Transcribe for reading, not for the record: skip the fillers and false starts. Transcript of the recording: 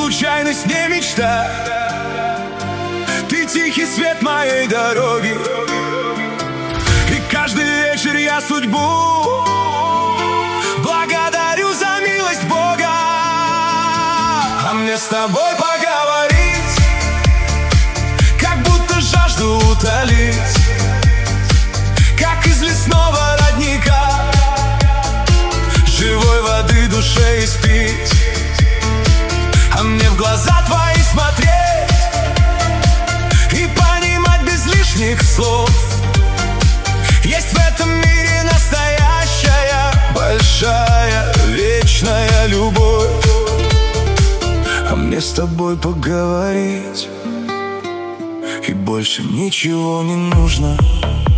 случайность, не мечта. Ты тихий свет моей дороги, и каждый вечер я судьбу благодарю за милость Бога. А мне с тобой поговорить, как будто жажду утолить, как из лесного родника, живой воды душе испить. А мне в глаза твои смотреть и понимать без лишних слов: есть в этом мире настоящая, большая, вечная любовь. А мне с тобой поговорить, и больше ничего не нужно.